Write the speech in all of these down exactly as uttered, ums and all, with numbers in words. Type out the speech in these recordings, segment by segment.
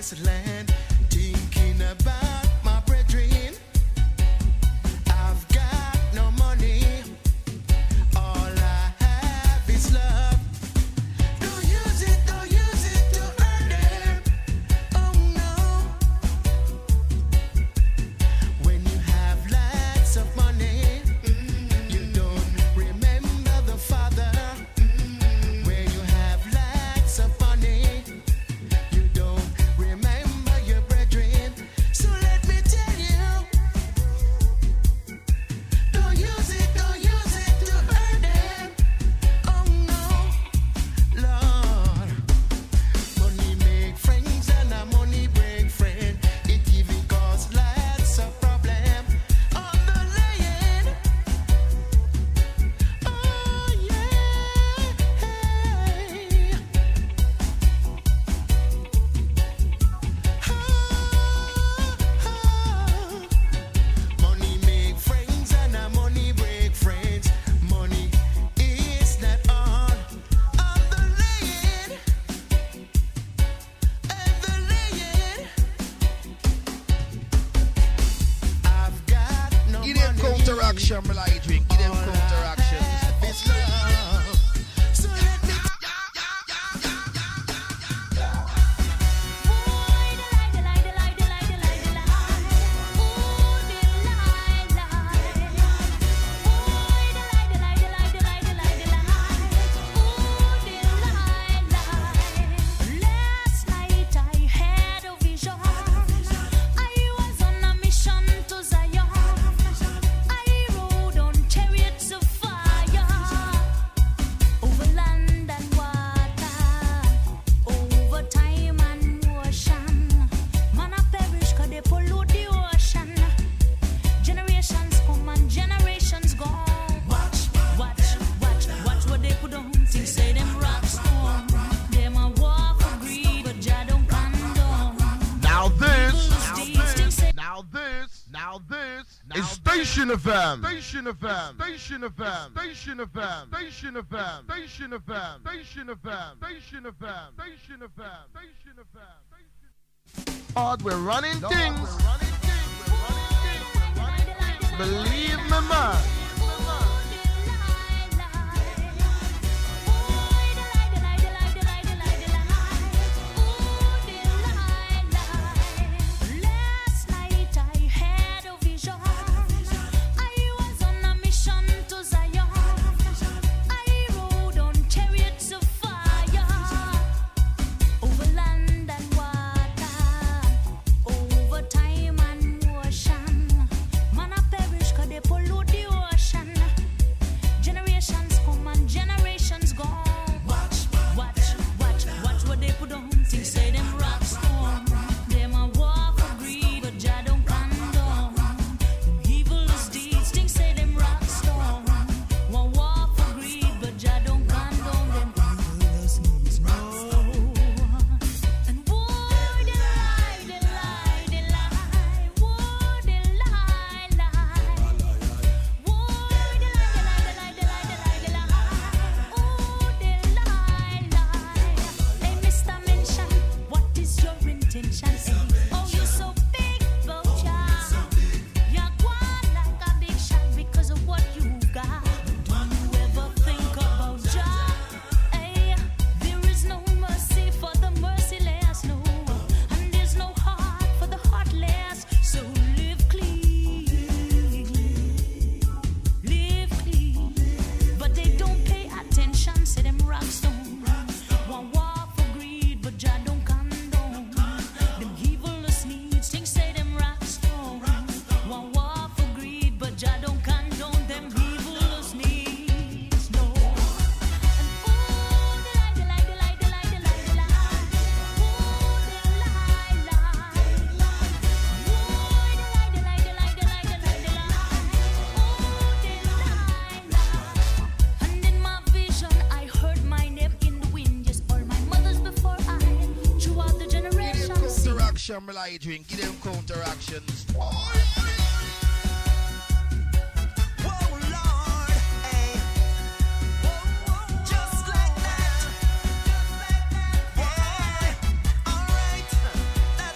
this land, thinking about my brethren. I've got no money, all I have is love. Don't use it, don't use it to earn them. Oh no. When you have lots of money, you don't remember the Father. When you have lots of money, you don't remember your brethren. So let me tell you, don't use it, don't use it to earn them. Oh no, Lord. Money make friends and a money break friend. It even cause lots of problem on the land. Oh yeah. Money make friends and a money break friends. Money is not all on the land. And the land. I've got no Give them money. counteraction, my light drink. Give them All I counteraction. have is love. So let me Last night I had a vision. I was on a mission to Zion. I rode on chariots of fire over land and water, over time and ocean. Man I perish 'cause they pollute the ocean. Generations come and generations go. Watch, watch, watch, watch what they put on. Things say them rock stone. Them a walk for greed, but Jah don't condone. Now this, These things say now this, now this, is Station F M. Station F M. Station F M. Station F M. Station F M. Station F M. Station F M. Station F M. Station F M. Station F M. Lord, we're running things. Believe me, man. Last night I had a vision. I was on a mission to Zion. I rode on chariots of fire over land and water, over time and ocean. Man I perish 'cause they pollute the ocean. Generations come and generations go. Watch, watch, watch, watch what they put on. Things say them rock stone. Them a walk for greed, but Jah don't condone. Them evil's deeds, things say them rock stone. One walk for greed, but Jah don't condone. Them evil's deeds, no. And woe they lie, they lie, they lie. Woe they lie, lie. Woe they lie, they lie, they lie, they lie, they lie. Oh, they lie, lie. Hey, Mister Mention, what is your intention? Hey, oh, you're so big, Bocha. You're gone like a big shot because of what you got. Do you ever think about Jah? Hey, there is no mercy for the merciless, no. And there's no heart for the heartless. So live clean. Live clean. But they don't pay attention, say them rock stone. One walk for greed, but Jah don't condone. Them evilest needs, things say them rock stone. One walk for greed, but Jah don't condone. Them evilest needs, no. And oh, they lie, they lie, they lie, they lie, they lie, they lie. Oh, they lie, lie. Oh, they lie, they lie, they lie, they lie, they lie, they lie. Oh, they lie, lie. And in my vision, I heard my name in the wind. Yes, all my mothers before I, throughout the Give them generations. sing. counteraction, my light drink. Give them counteractions. Whoa, Lord, hey. Just like that. Yeah. All right.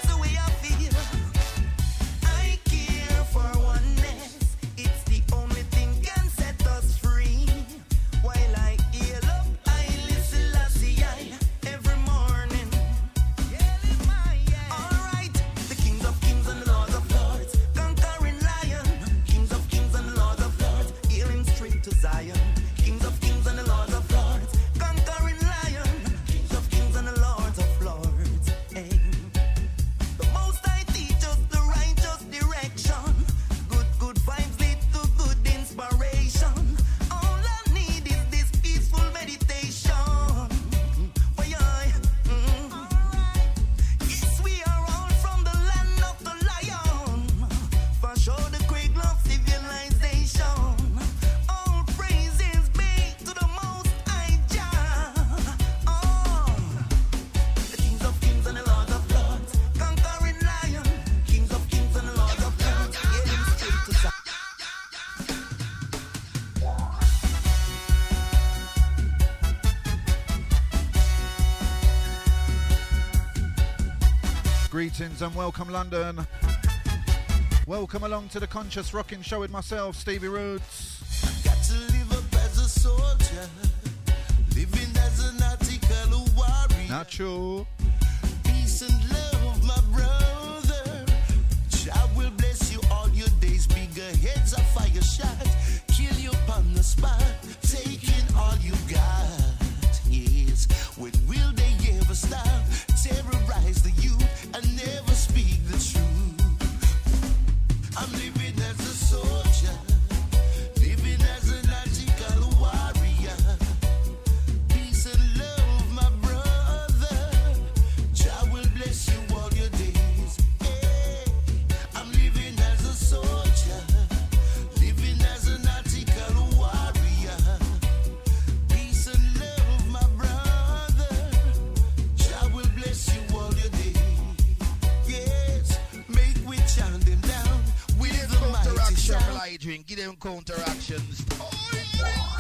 Greetings and welcome, London. Welcome along to the Conscious Rocking Show with myself, Stevie Roots. Got to live up as a soldier, living as an article warrior. Natural. Peace and love, my brother. Jah will bless you all your days. Bigger heads are fire shot. Kill you upon the spot. Taking all you got. Yes. When will they ever stop? Terrorize the youth and never speak the truth. I'm living as a soldier, living as an article warrior. Peace and love, my brother. Jah will bless you all your days. Hey, I'm living as a soldier, living as an article warrior. Peace and love, my brother. Jah will bless you all your days. Yes, make we chant them down. Counteraction, Adrian. Give them counteractions. Oh, yeah.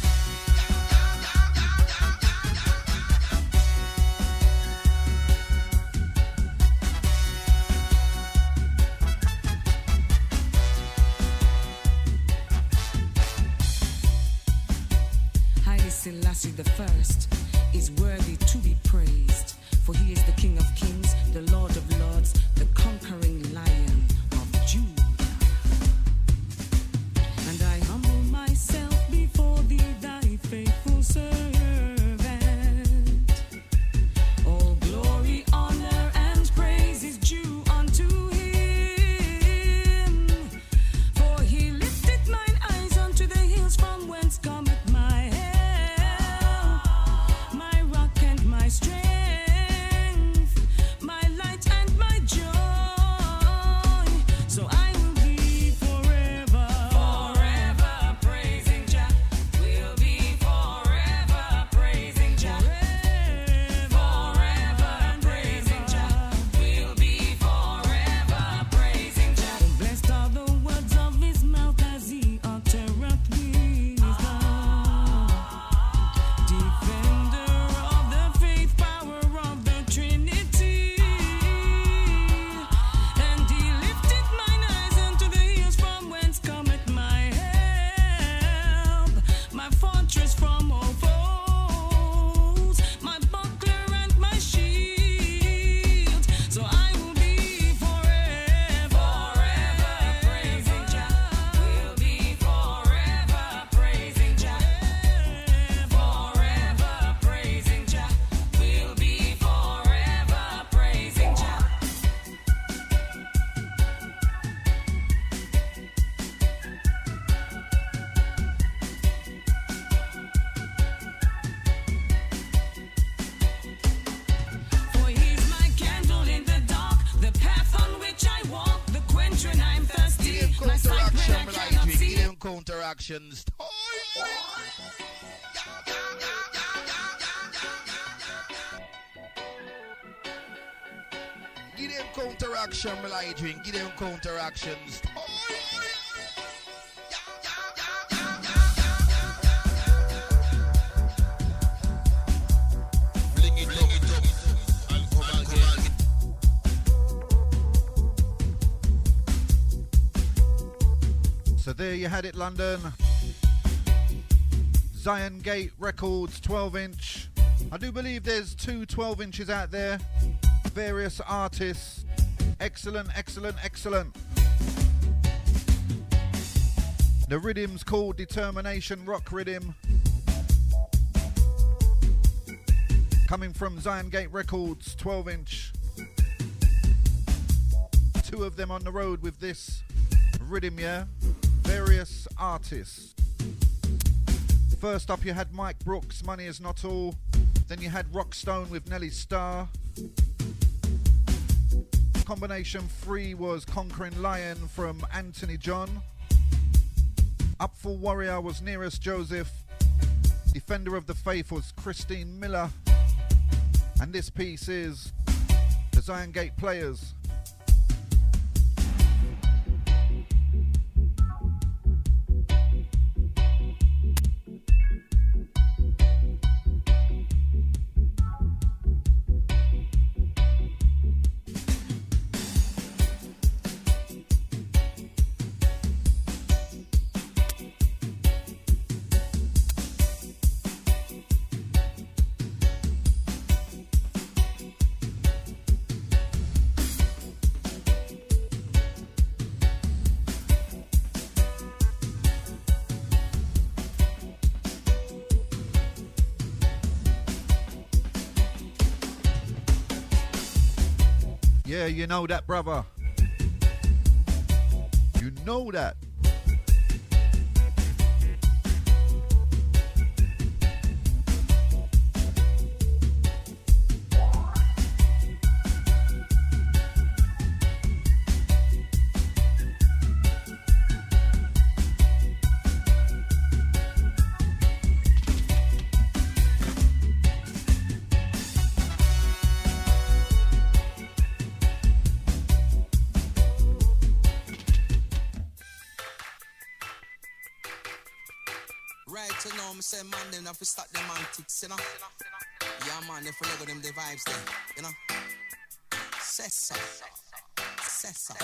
Haile Selassie the First is worthy to be praised, for he is the King of Kings, the Lord of Lords, the conquering Lion of Judah. And I humble myself before thee, thy faithful servant. All glory, honor, and praise is due unto him. For he lifted mine eyes unto the hills, from whence cometh my help. My rock and my strength, my light and my joy. So I will be forever, forever praising Jah. We'll be forever praising Jah. Forever praising Jah. We'll be forever praising Jah. Blessed are the words of his mouth as he uttereth wisdom. Defender of the faith, power of the Trinity. And he lifted mine eyes unto the hills, from whence cometh my help. My fortress from all foes, my buckler and my shield. So I will be forever, forever praising Jah. We'll be forever praising Jah. Forever praising Jah. We'll be forever praising Jah. For he's my candle in the dark, the path on which I walk, the quench when I'm thirsty, Give them my sight when I counteraction, cannot Adrian. see. Give them counteractions. Oh, yeah. Give them counteraction, Adrian. Give them counteractions. Oh, Fling it up, it up, and come again. So there you had it, London. Zion Gate Records twelve inch. I do believe there's two twelve inches out there. Various artists. Excellent, excellent, excellent. The rhythm's called Determination Rock Rhythm. Coming from Zion Gate Records twelve inch. Two of them on the road with this rhythm, yeah? Various artists. First up you had Mike Brooks, Money Is Not All. Then you had Rockstone with Nelly Starr. Combination three was Conquering Lion from Anthony John. Up for Warrior was Nearest Joseph. Defender of the Faith was Christine Miller. And this piece is the Zion Gate Players. Yeah, you know that, brother. You know that. Say man, then have to start them antics, you know. Yeah, man, if we let go them the vibes there, you know. Sessa, Sessa.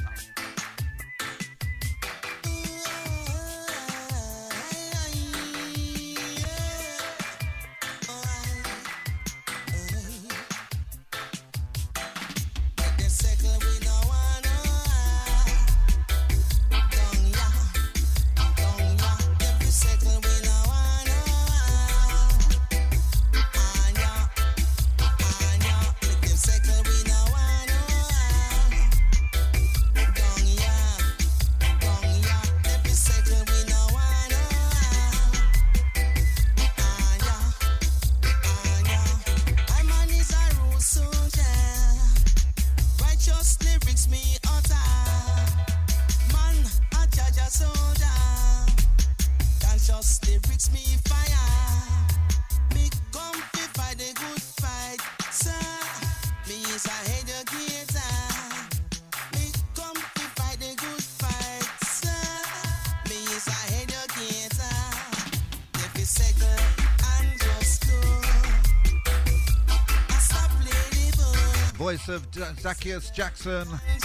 Voice of Zacchaeus Jackson.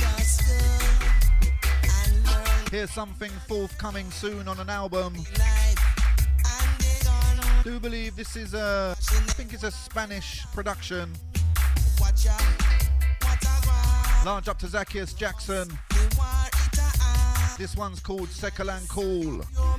Here's something forthcoming soon on an album. Do believe this is a, I think it's a Spanish production. Large up to Zacchaeus Jackson. This one's called Sekalan Cool.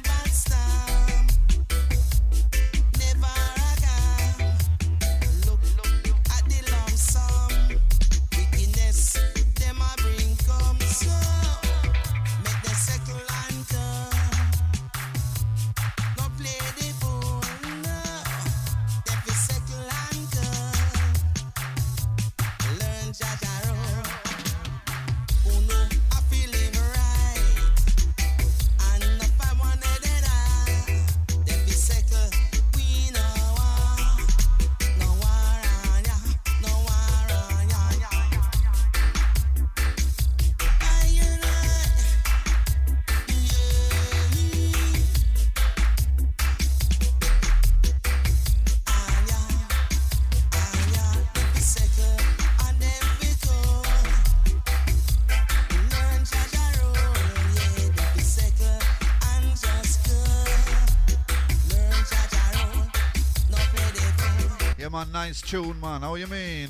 Nice tune, man. How you mean?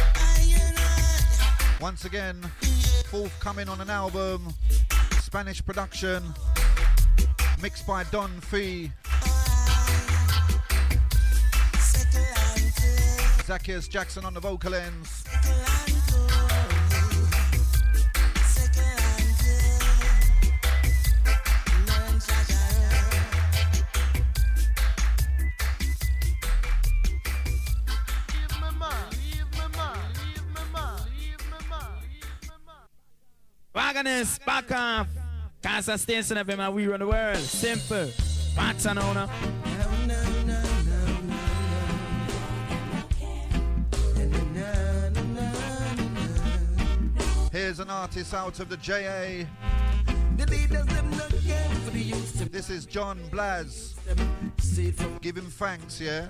Once again, forthcoming on an album, Spanish production, mixed by Don Fee. Zacchaeus Jackson on the vocal ends. Wagoners, back off. Casa Station of him and we run the world. Simple. Back on owner. Here's an artist out of the J A. This is John Blaz. Give him thanks, yeah?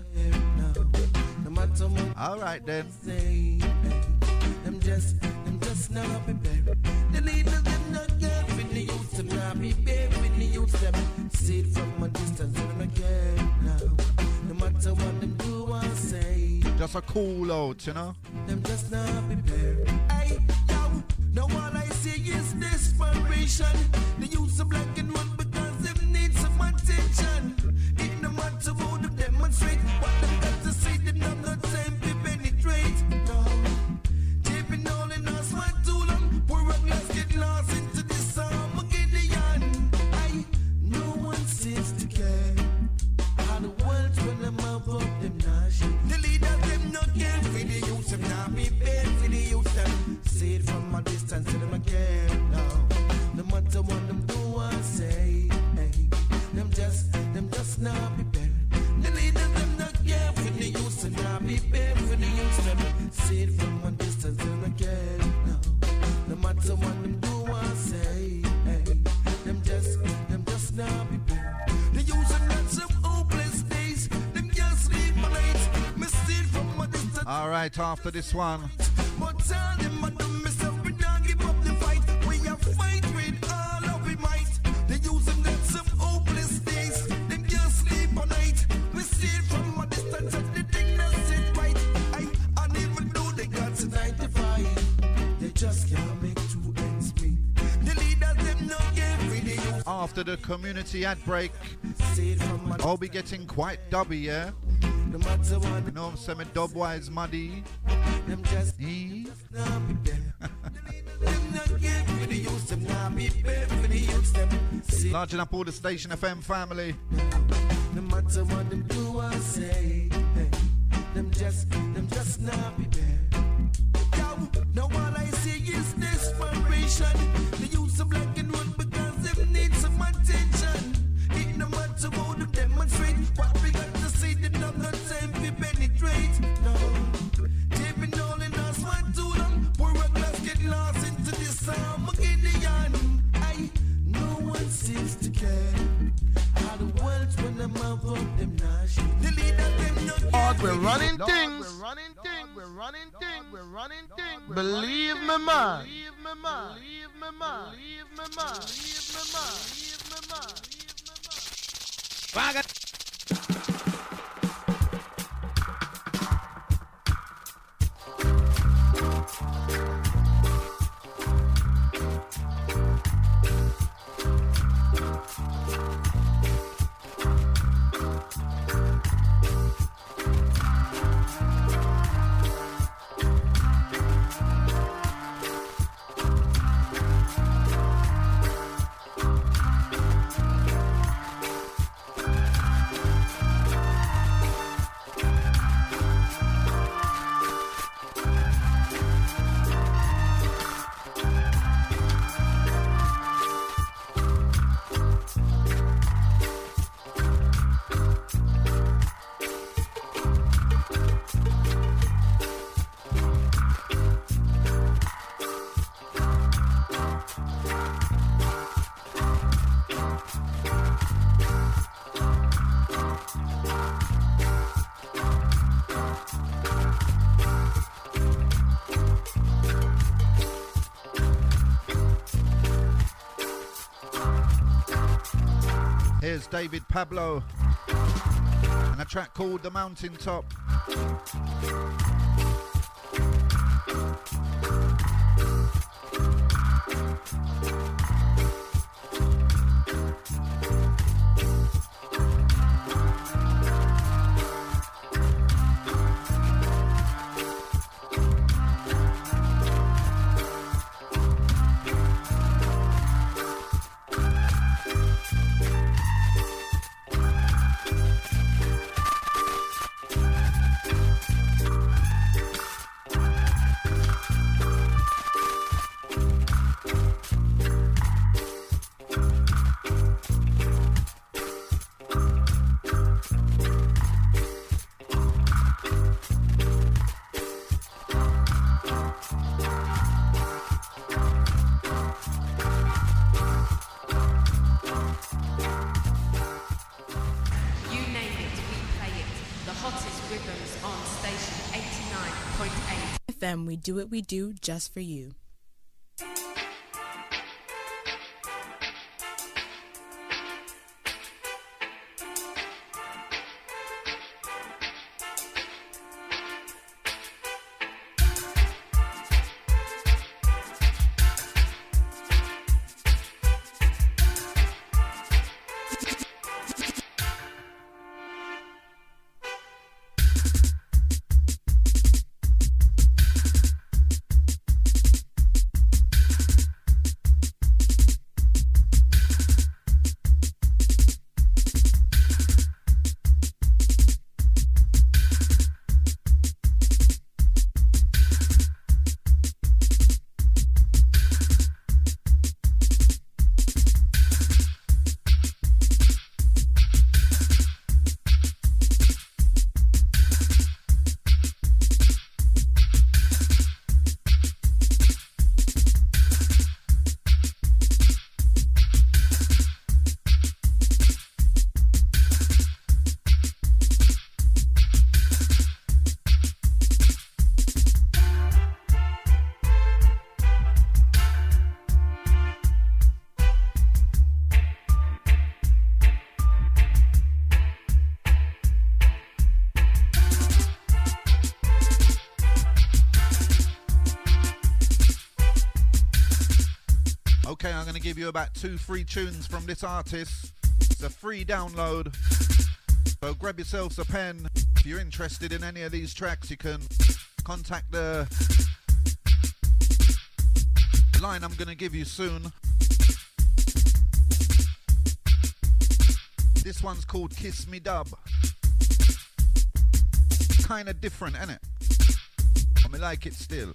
Alright then. I'm just, I'm just not prepared. The leaders them not get with the youth, them not prepared with the youth, them see it from a distance and again now. No matter what them do or say, just a cool out, you know. Them just not prepared. Hey, yo, now all I see is desperation. The youth are black and white because them need some attention. It no matter how them demonstrate what them got to say, them not got time to penetrate. No. All in us be bare for the youth them. See it from one distance and again. No, no matter what them do or say, hey, them just, them just now be bare. They using lots of hopeless days. Them just leave my light. Me see it from one distance. All right, after this one. But tell them I don't miss up and don't give up the fight. We are fight with all of we might. They using lots of hopeless days. Them just sleep all night. We see it from a distance of the thing that sit right. I, and even though they got to ninety-five, they just can't make two ends meet. The leaders them no every day. After the community ad break, I'll be getting quite dubby, yeah? No matter what, you know I'm saying, dub-wise muddy. them just E? not be there. Them not give for the youth, them not be bare for the youth, them. See, Larging up all the Station F M family. no matter what them do or say, hey, them just, them just not be bare. Yo, now all I see is desperation. The youth of black and white because them need some attention. It no matter how them demonstrate what we got to see, them not no time to penetrate. No, they've been all in us for too long. Poor class get lost into this Armageddon. I, no one seems to care. How the world's when them out of them nash. The leader them not Lord, care. we're running Lord, things. We're running things. We're running things. We're running things. Believe me, man. Believe me, man. Believe me, man. Believe me, man. Believe me, man. Believe me, man. Vaga. Here's David Pablo and a track called The Mountaintop. We do what we do just for you. I'm going to give you about two free tunes from this artist. It's a free download. So grab yourselves a pen. If you're interested in any of these tracks, you can contact the line I'm going to give you soon. This one's called Kiss Me Dub. Kind of different, innit? I mean, like it still.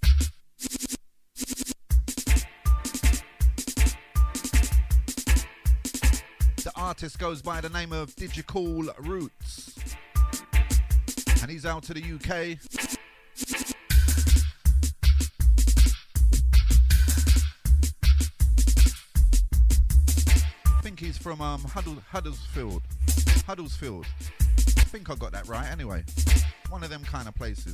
The artist goes by the name of Digicool Roots, and he's out to the U K. I think he's from um, Huddle- Huddersfield. Huddersfield. I think I got that right anyway. One of them kind of places.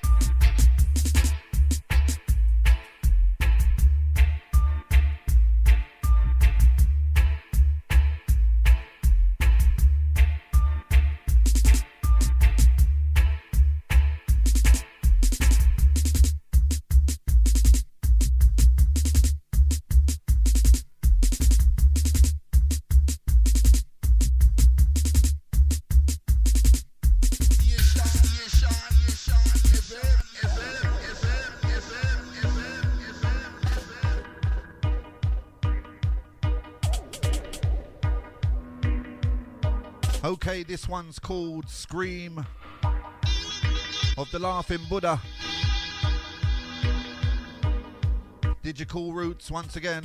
Okay, this one's called Scream of the Laughing Buddha. Digicool Roots once again.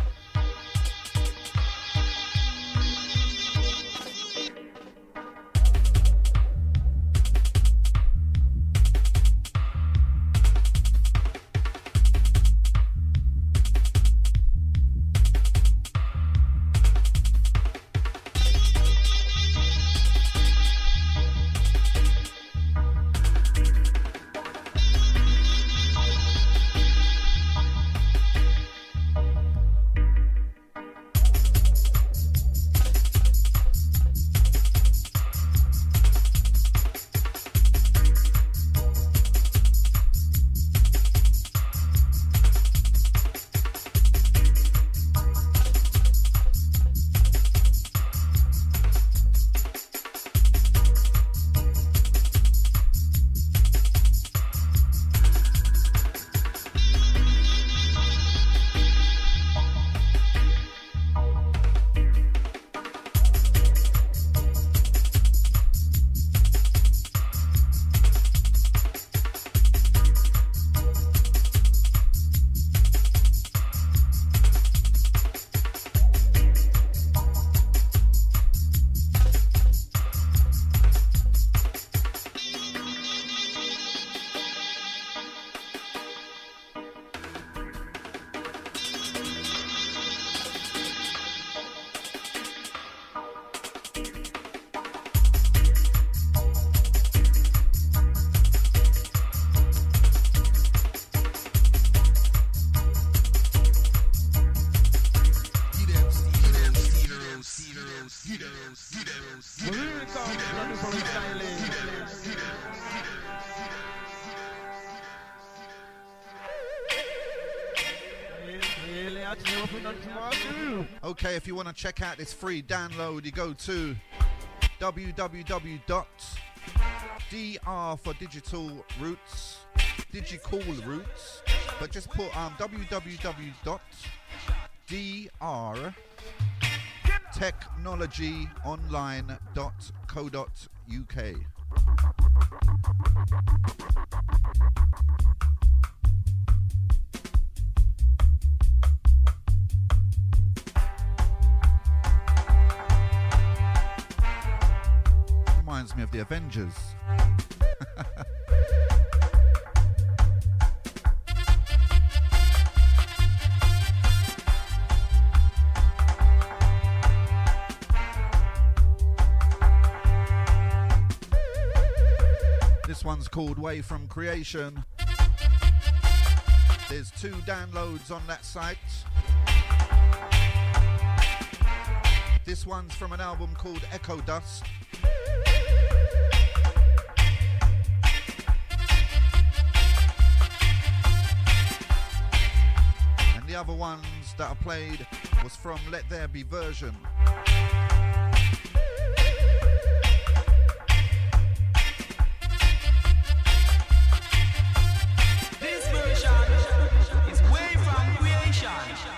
Okay, if you want to check out this free download, you go to w w w dot d r for digital roots, Digicool Roots, but just put um, w w w dot d r technology online dot co dot u k. Reminds me of the Avengers. This one's called Way From Creation. There's two downloads on that site. This one's from an album called Echo Dust. And the other one's that I played was from Let There Be Version. This version is way from creation.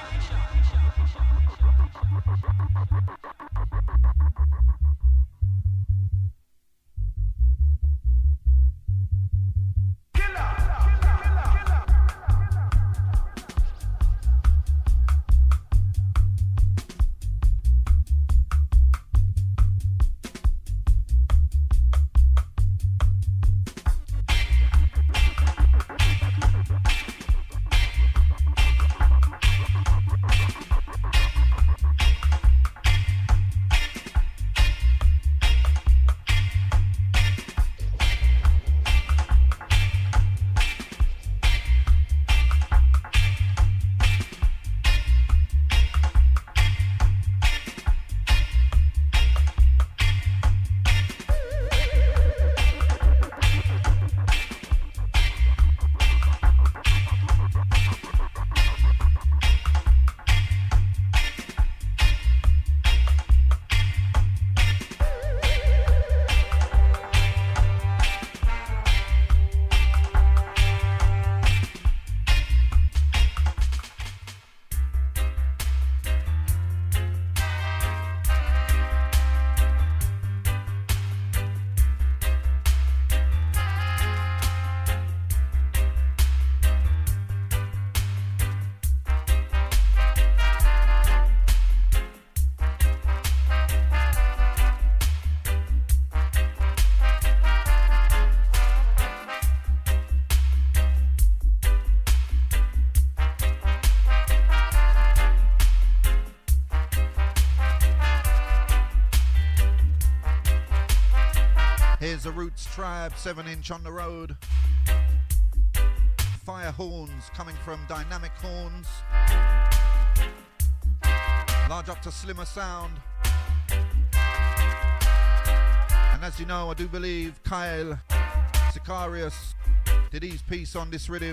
Here's the Roots Tribe, seven inch on the road. Fire horns coming from Dynamic Horns. Large up to Slimmer Sound. And as you know, I do believe Kyle Sicarius did his piece on this rhythm.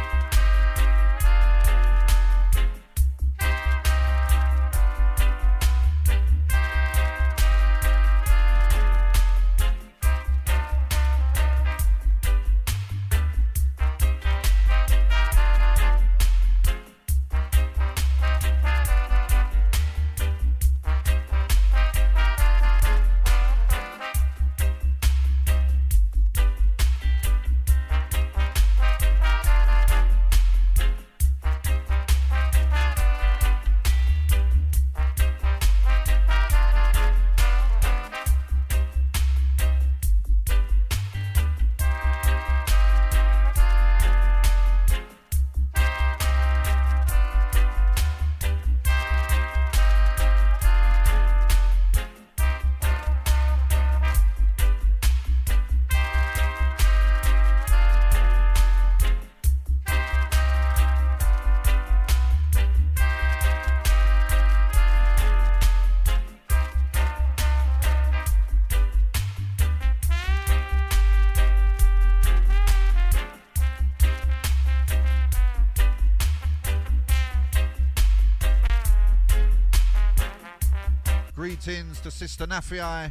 Greetings to Sister Nafi.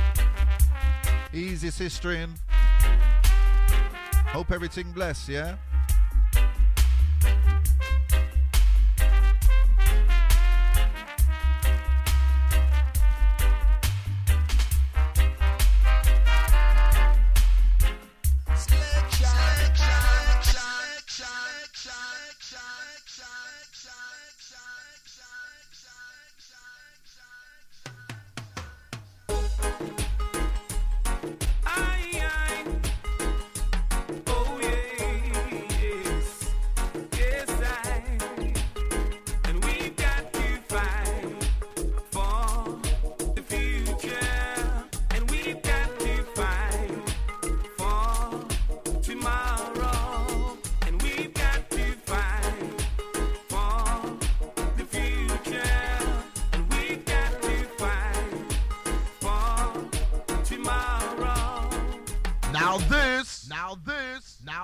Easy sistering. Hope everything bless, yeah? Aye, aye. Oh, yeah.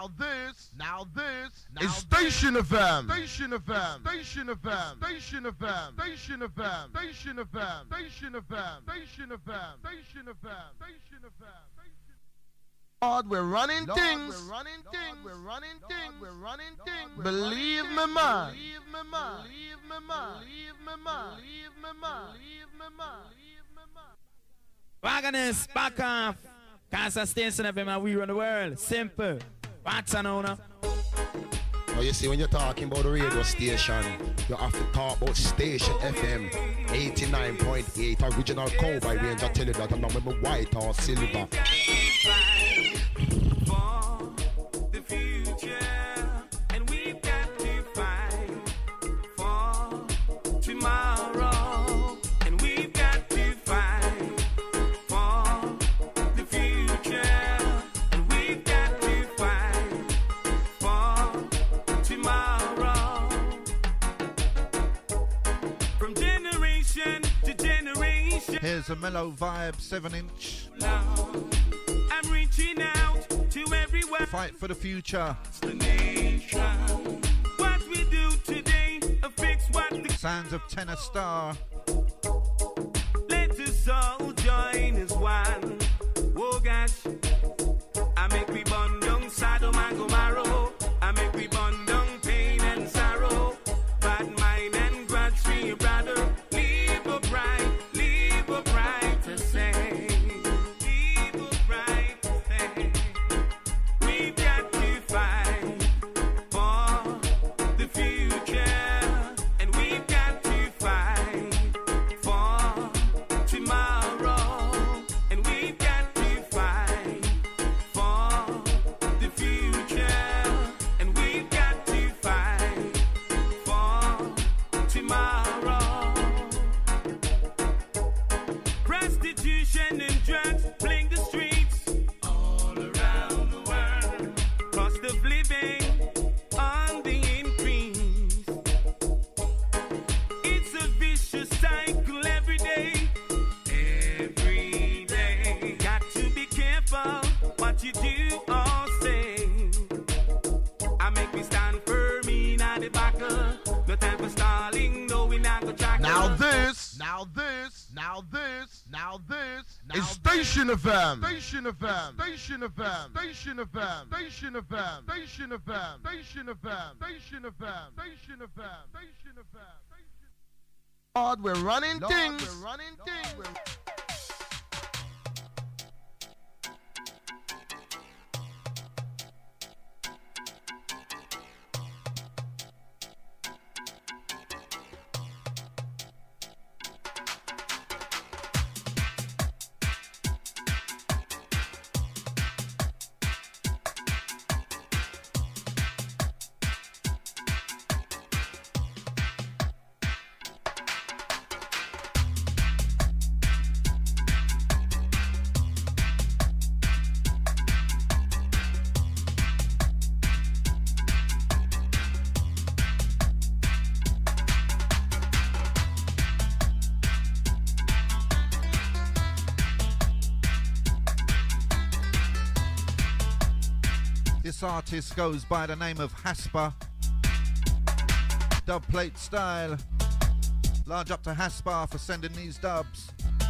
now this, now this, now is Station F M. Station F M. Station F M. Station F M. Station F M. Station F M. Station F M. Station F M. Station F M. Station F M. Lord, we're running Lord, things. We're running Lord, things. We're running Lord, things. We're running Lord, things. We're Believe running me, man. Believe me, man. Believe me, man. Believe me, man. Believe me, man. Believe me, man. Believe me, man. Wagoners, back off. Cancer Station F M and we run the world. Simple. What's an owner? Now you see, when you're talking about the radio station, you have to talk about Station F M eighty-nine point eight, original Cowboy Ranger. Tell you that I'm not with my white or silver. For the future, and we've got to fight for tomorrow, and we've got to fight for the future, and we've got to fight for tomorrow. From generation to generation. Here's a mellow vibe, seven inch. Now I'm reaching out to everyone. Fight for the future. The nation. What we do today affects what the Sounds of Tenor Star. Let us all join as one. Oh gosh, I make we burn down Sodom and Gomorrah. I make we burn down pain and sorrow. Bad mind and grudge for your brother. Live upright, live upright to say. Live upright to say. We've got to fight for the future, and we've got to fight for tomorrow, and we've got to fight for the future, and we've got to fight for tomorrow. Prostitution and drugs plague the streets all around the world. Cost of living on the increase. It's a vicious cycle every day. Every day. Got to be careful what you do or say. I make me stand firm in the backer. No time for stalling, no we not go jack. Now this, now this, now this, now this, now is Station F M. Station F M. Station F M. Station F M. Station F M. Station F M. Station F M. Station F M. Station F M. Station F M. Lord, we're running Lord, things. We're running Lord, things. We're This artist goes by the name of Hasper. Dub plate style. Large up to Hasper for sending these dubs.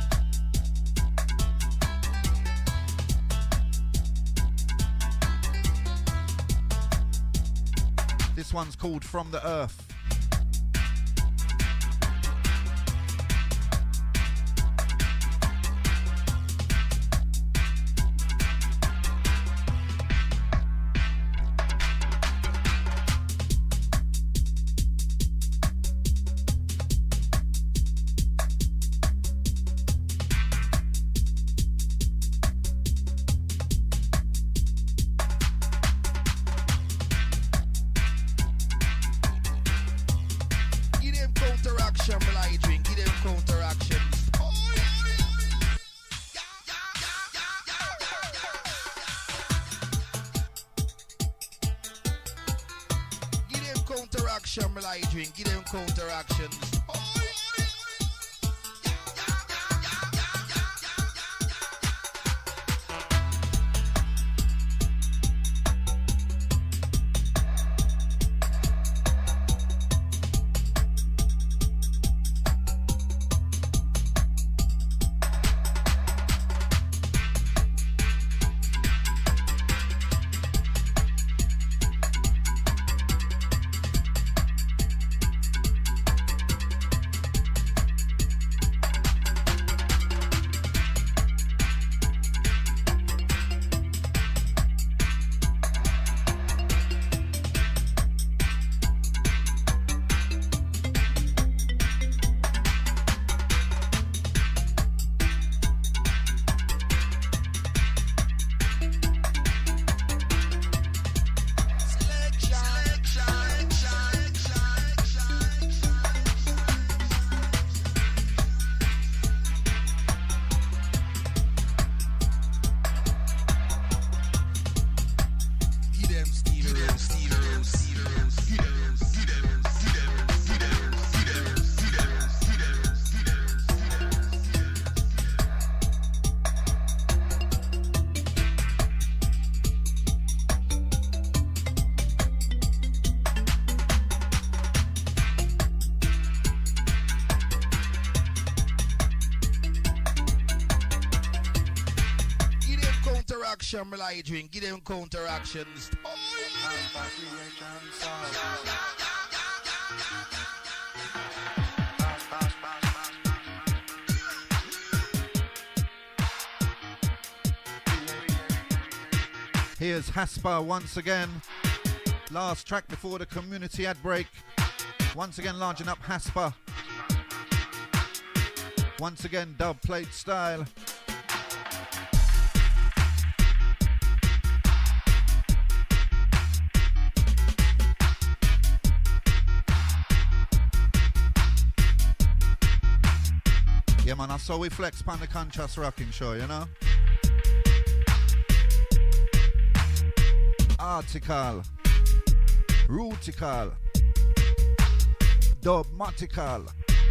This one's called From the Earth. Counteraction, me like drink, give them counteraction. action, my light ring. Give them counteractions. Here's Haspa once again. Last track before the community ad break. Once again, larging up Haspa. Once again, dub plate style. Yeah, man, that's how we flex pan the Conscious Rocking Show, you know? Article, Rutical, Dogmatical.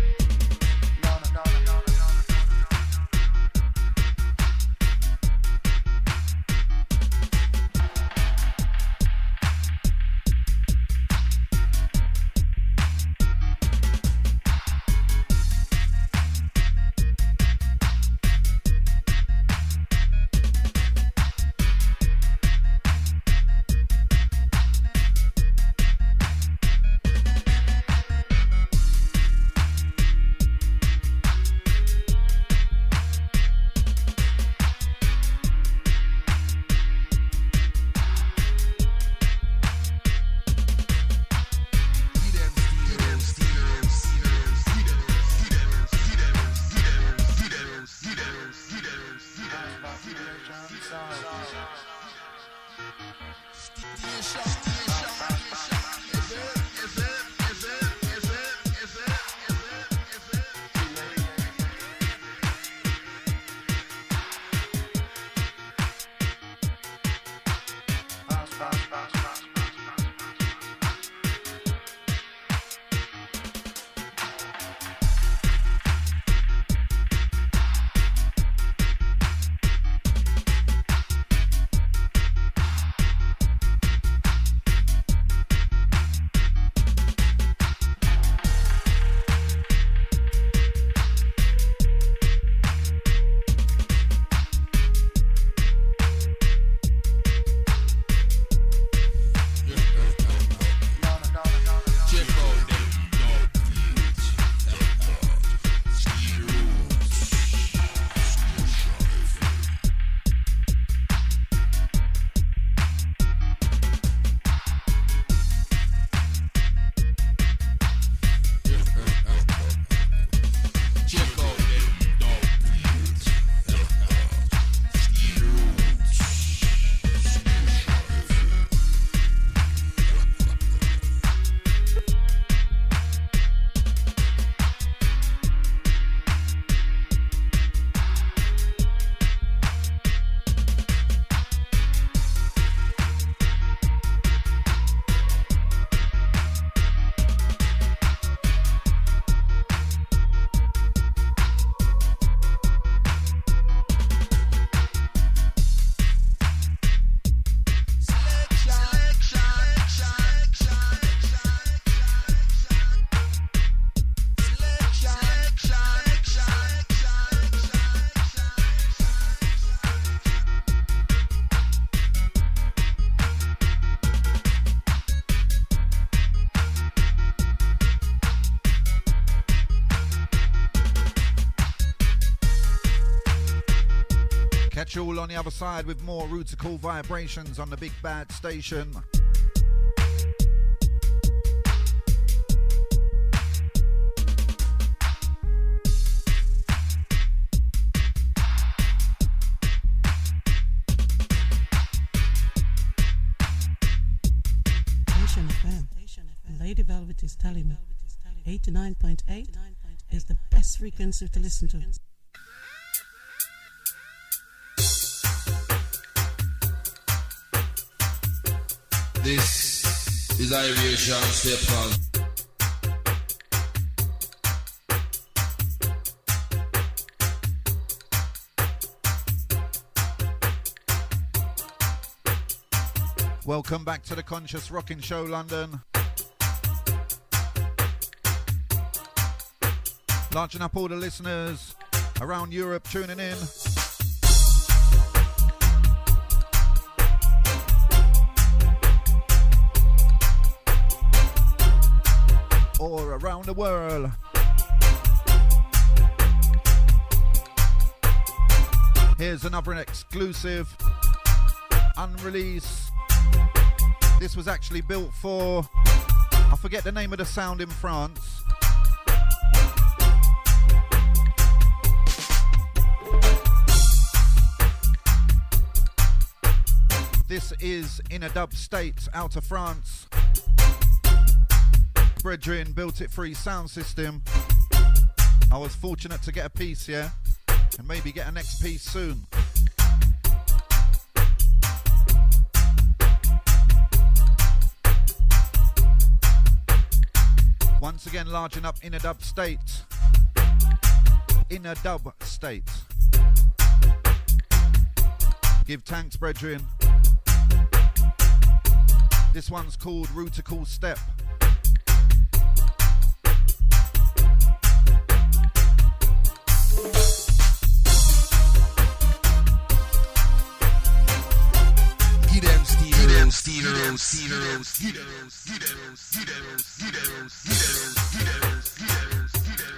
Catch you all on the other side with more Rutical vibrations on the Big Bad Station. Station F M. Lady Velvet is telling me eighty-nine point eight is the best frequency to listen to. This is Irish Stephen. Welcome back to the Conscious Rocking Show, London. Launching up all the listeners around Europe tuning in. around the world. Here's another exclusive, unreleased. This was actually built for, I forget the name of the sound in France. This is In a Dub State out of France. Brethren built it free sound system. I was fortunate to get a piece, yeah, and maybe get a next piece soon. Once again, larging up In a Dub State. In a Dub State. Give thanks, brethren. This one's called Rutical Step. Get them Steelers, Steelers, Steelers, Steelers, Steelers, Steelers, Steelers, Steelers, Steelers, Steelers, Steelers.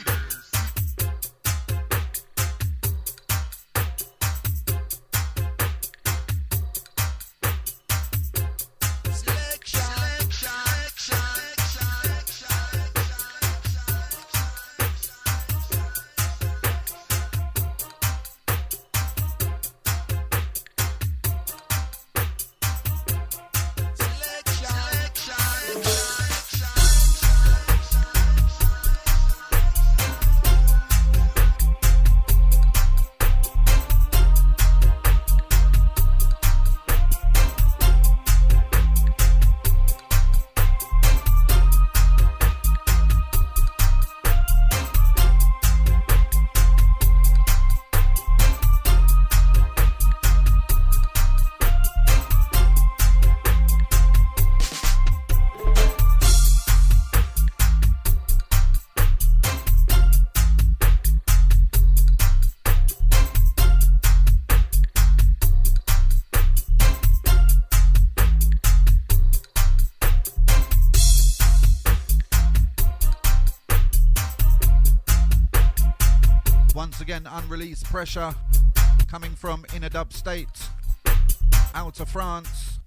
Again, unreleased pressure coming from In a Dub State out of France.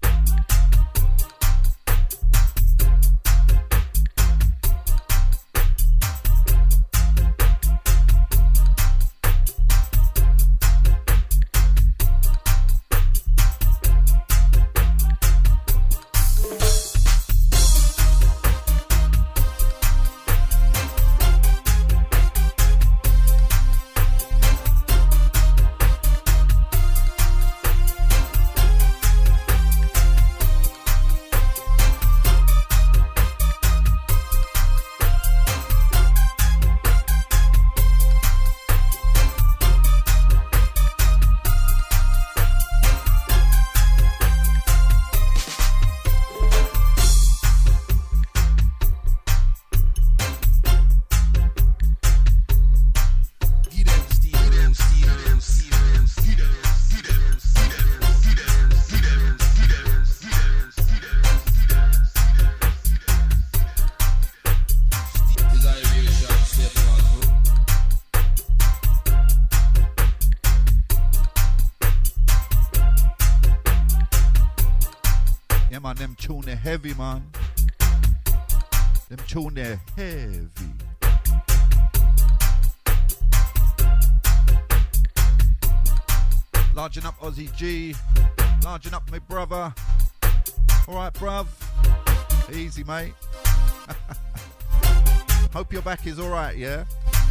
Them tune they heavy, man. Them tune they heavy. Larging up Aussie G. Larging up my brother. Alright, bruv. Easy, mate. Hope your back is alright, yeah?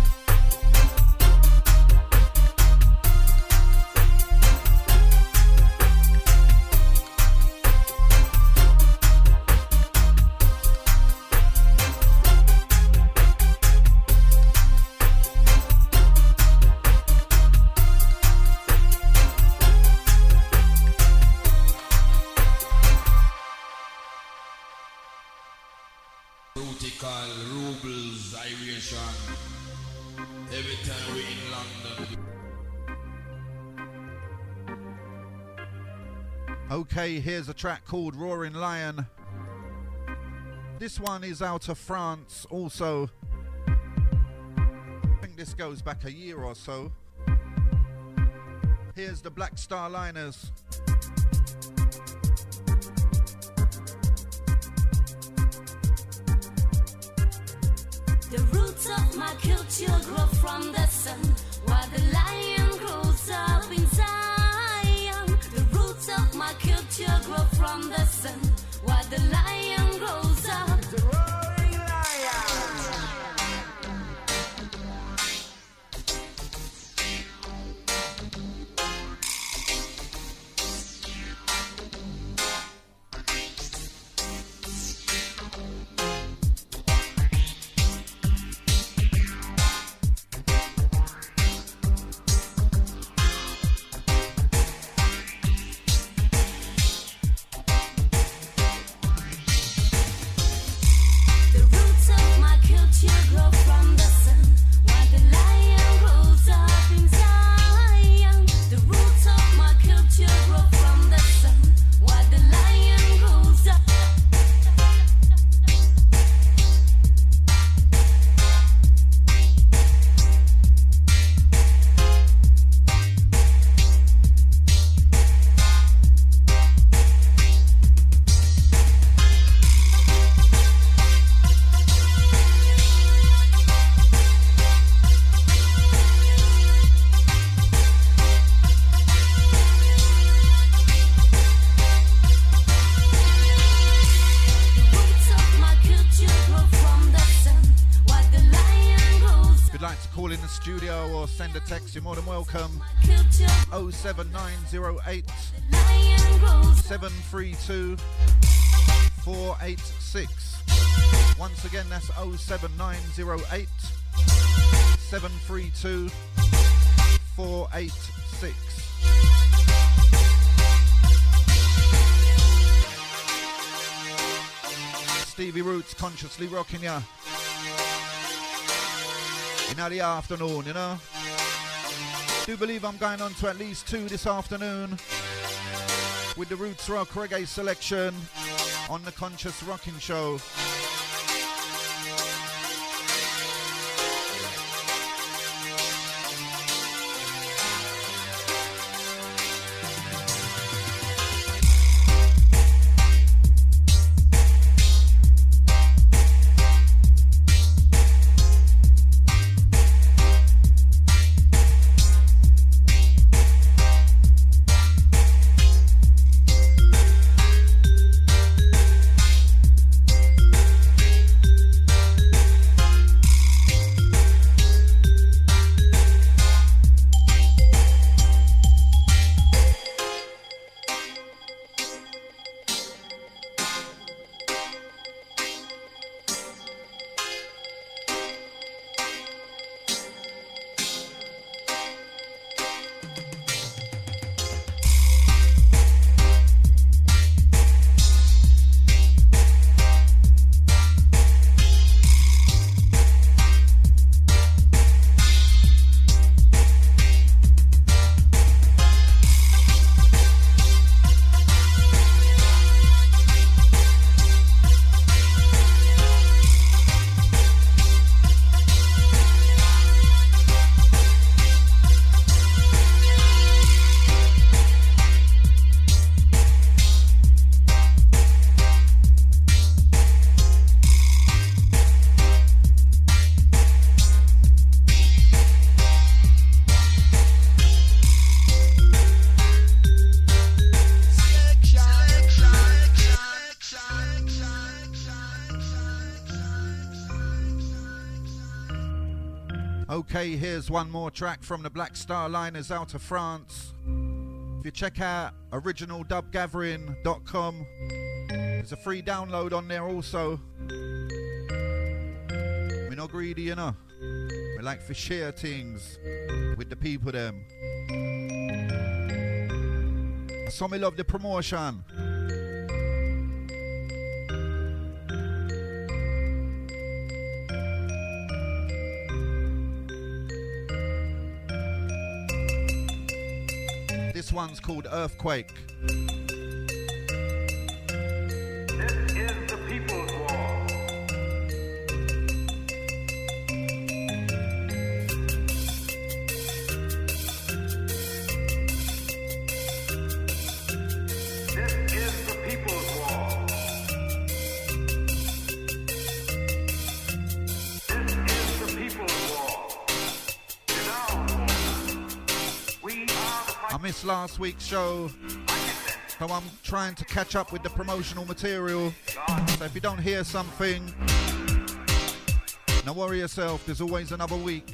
Rubles, Irish, every time we in London. Okay, here's a track called Roaring Lion This one is out of France also. I think this goes back a year or so. Here's the Black Star Liners. The roots of my culture grow from the sun, while the lion grows up in Zion. The roots of my culture grow from the sun, while the lion grows up. The roaring lion. Send a text, you're more than welcome. oh seven nine oh eight, seven three two, four eight six. Once again, that's oh seven nine oh eight, seven three two, four eight six. Stevie Roots consciously rocking ya. In the afternoon, you know. Do believe I'm going on to at least two this afternoon with the Roots Rock Reggae selection on the Conscious Rocking Show. Okay, here's one more track from the Black Star Liners out of France. If you check out original dub gathering dot com, there's a free download on there also. We're not greedy, you know. We like to share things with the people them. So me love the promotion. This one's called Earthquake. This is the People's War. missed last week's show, so I'm trying to catch up with the promotional material. So if you don't hear something, don't worry yourself, there's always another week.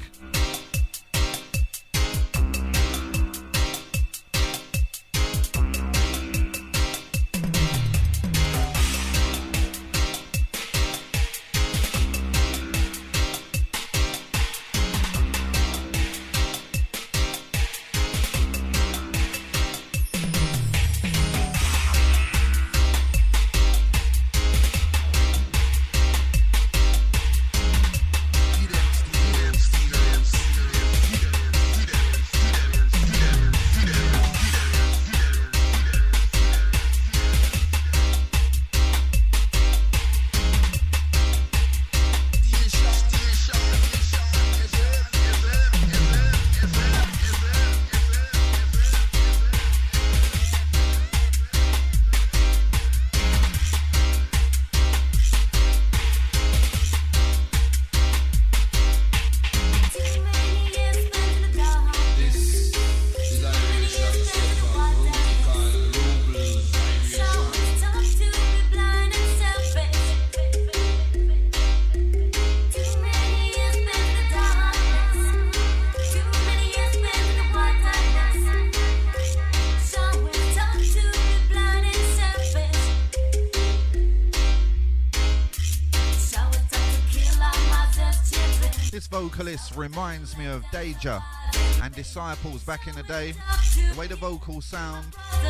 Vocalist reminds me of Deja and Disciples back in the day. The way the vocals sound.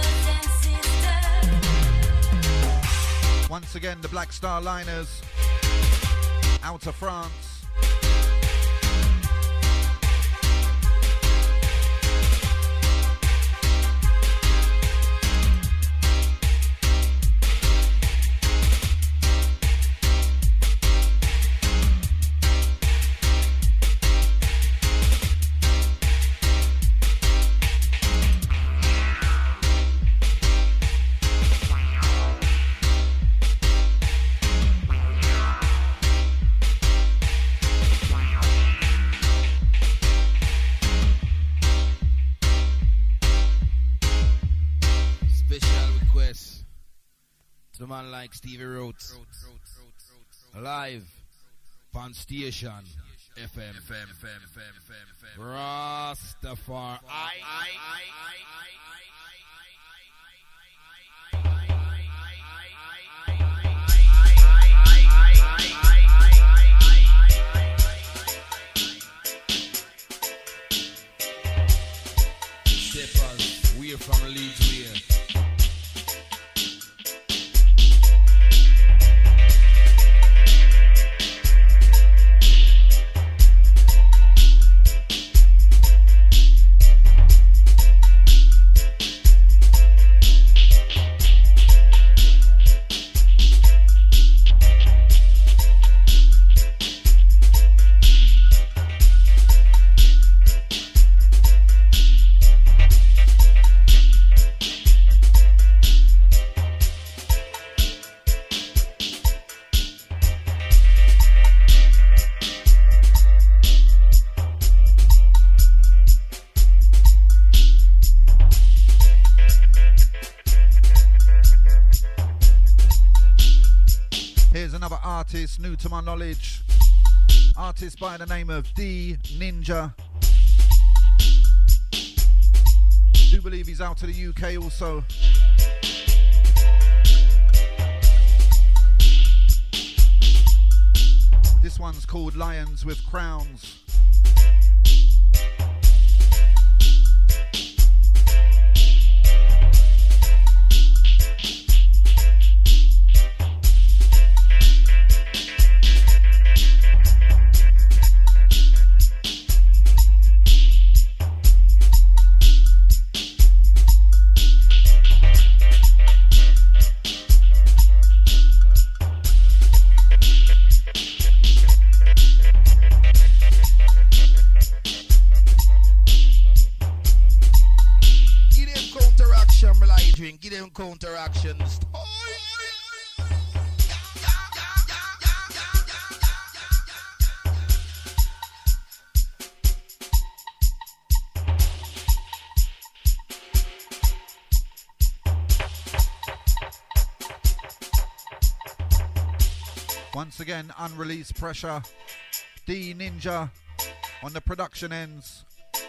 Once again, the Black Star Liners out of France. Man like Stevie Rhodes, live on station F M, F M, F M, F M, F M, Rastafari. Steppers, we're from Leeds, we're. Artist new to my knowledge, artist by the name of D Ninja. Do believe he's out to the U K also. This one's called Lions with Crowns. Give them counteractions. Once again, unreleased pressure. D Ninja on the production ends.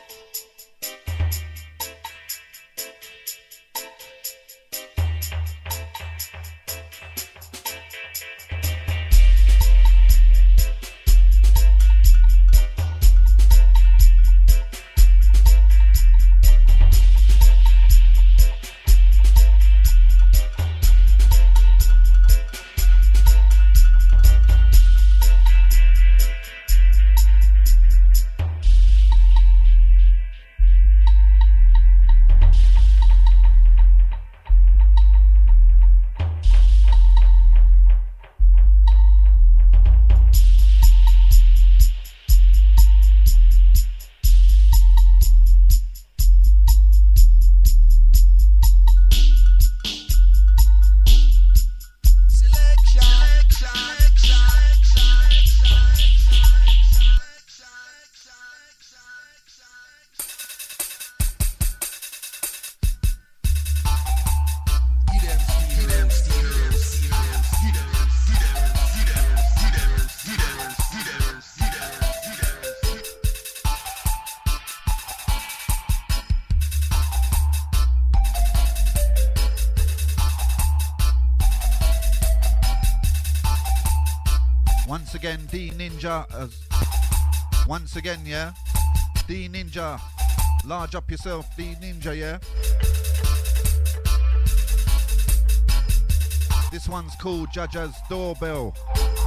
Once again, D Ninja. Uh, once again, yeah. D Ninja. Large up yourself, D Ninja, yeah. This one's called Jaja's Doorbell.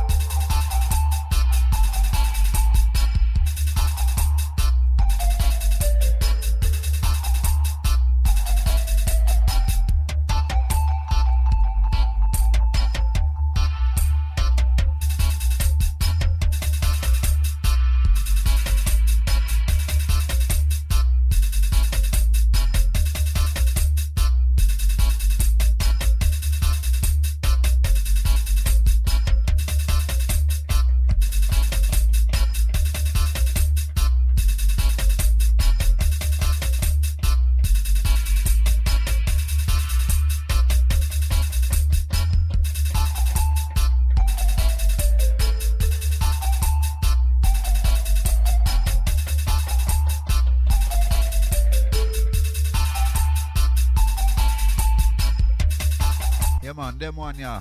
Them one, yeah.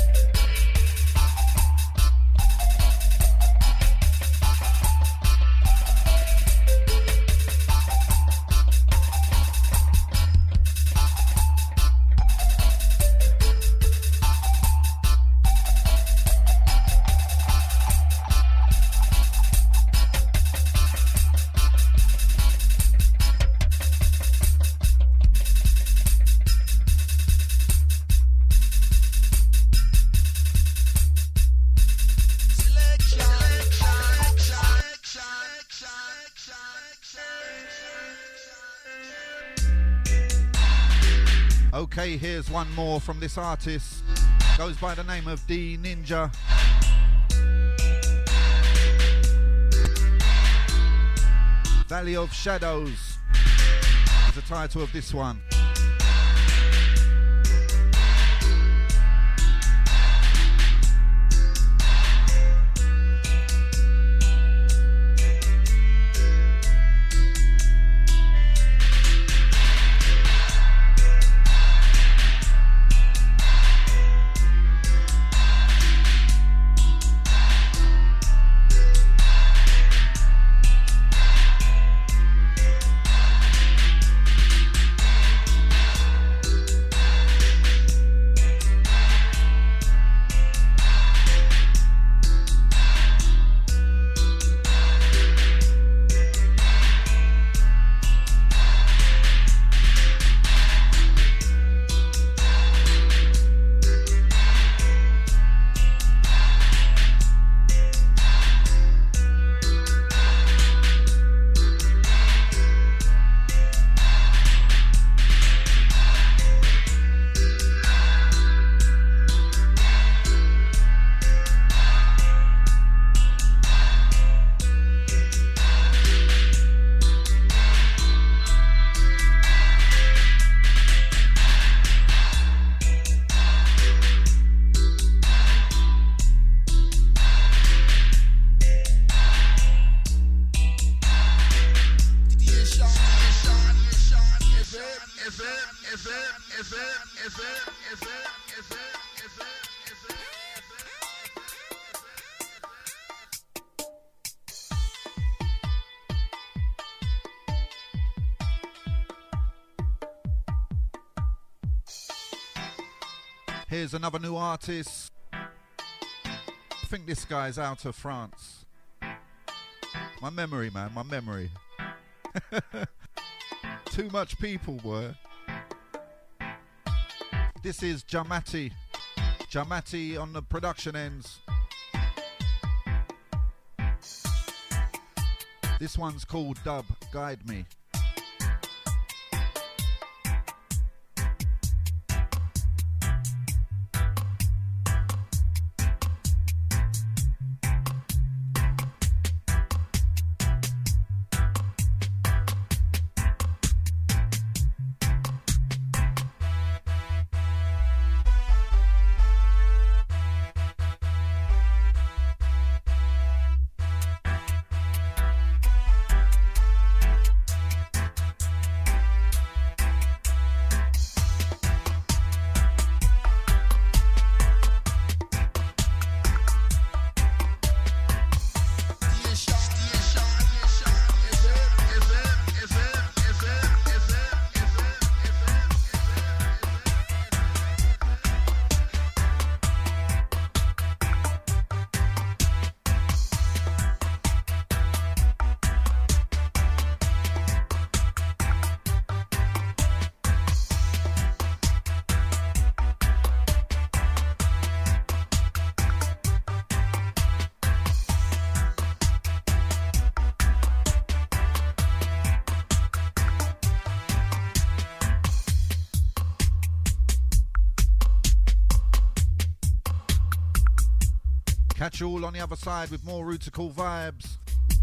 Okay, here's one more from this artist. Goes by the name of D Ninja. Valley of Shadows is the title of this one. Here's another new artist. I think this guy's out of France. My memory, man, my memory. Too much people, boy. This is Jamati. Jamati on the production ends. This one's called Dub Guide Me. Catch you all on the other side with more Rootical vibes.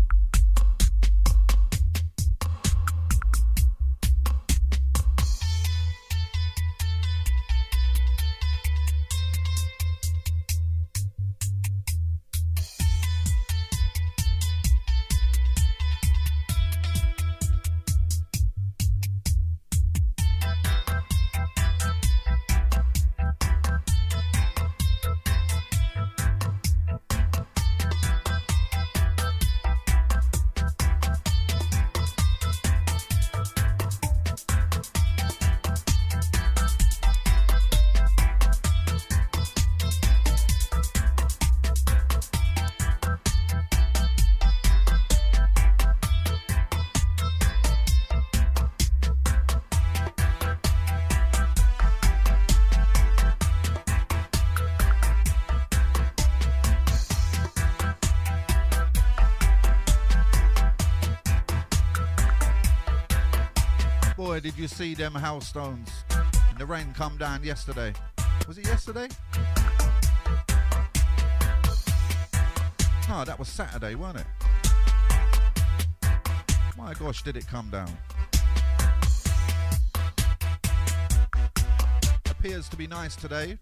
Did you see them house stones and the rain come down yesterday? Was it yesterday? No, that was Saturday, wasn't it? My gosh, did it come down. Appears to be nice today.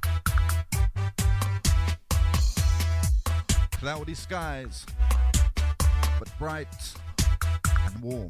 Cloudy skies, but bright and warm.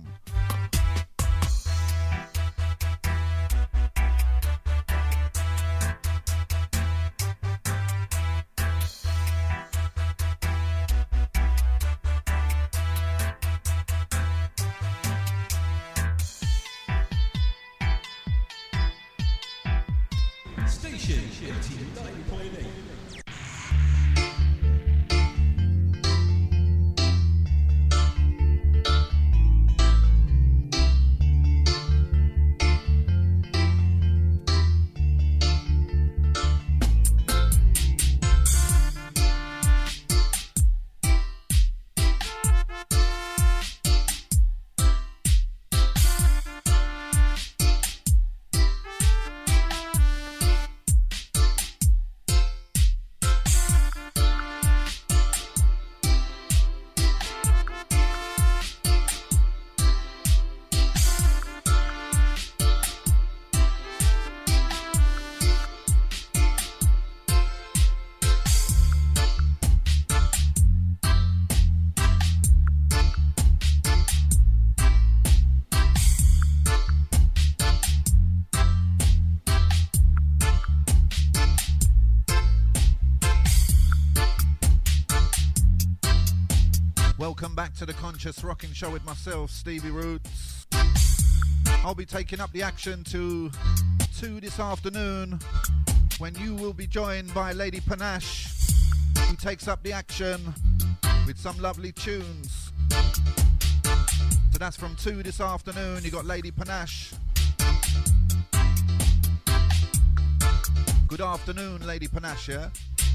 Welcome back to the Conscious Rocking Show with myself, Stevie Roots. I'll be taking up the action to two this afternoon. when you will be joined by Lady Panache, who takes up the action with some lovely tunes. So that's from two this afternoon. You got Lady Panache. Good afternoon, Lady Panache, yeah?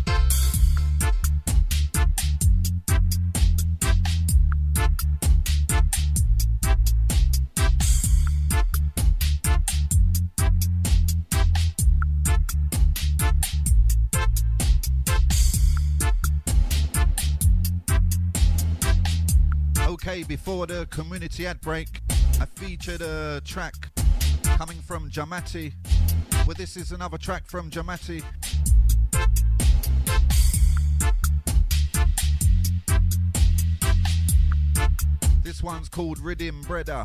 Okay, before the community ad break, I featured a track coming from Jamati. Well, this is another track from Jamati. This one's called Riddim Breda.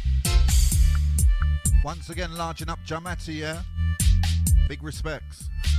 Once again, larging up Jamati, yeah? Big respects.